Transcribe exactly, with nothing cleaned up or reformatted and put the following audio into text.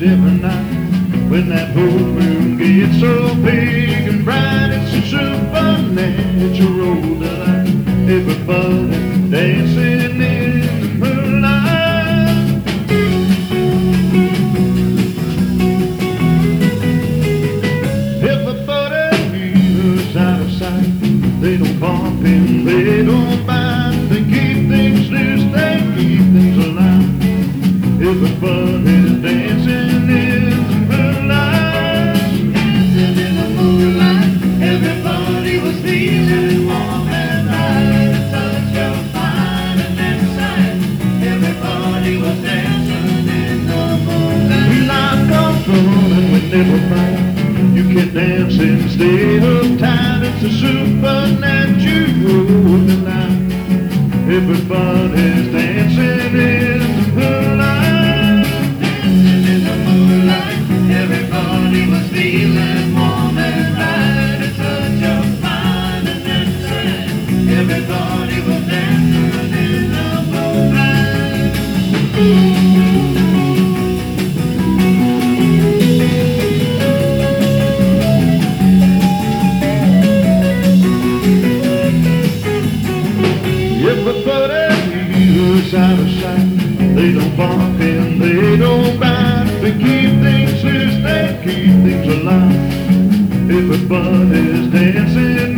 every night. When that full moon gets so big and bright, it's a supernatural delight. Everybody dancing in the moonlight. Everybody feels out of sight. They don't bump and they don't bite. They keep things loose, they keep things alive. Everybody's dancing in the moonlight. Dancing in the moonlight, everybody was feeling warm and right. A touch of fire and inside, everybody was dancing in the moonlight. We like our fun and we never fight. You can dance instead of time. It's a supernatural delight. Everybody's dancing in the moonlight. Dancing in the moonlight, everybody was feeling warm and right. A touch of fire and inside, everybody was dancing in the moonlight. Everybody feels out of sight. They don't bark and they don't bite. They keep things loose, they keep things alive. Everybody's dancing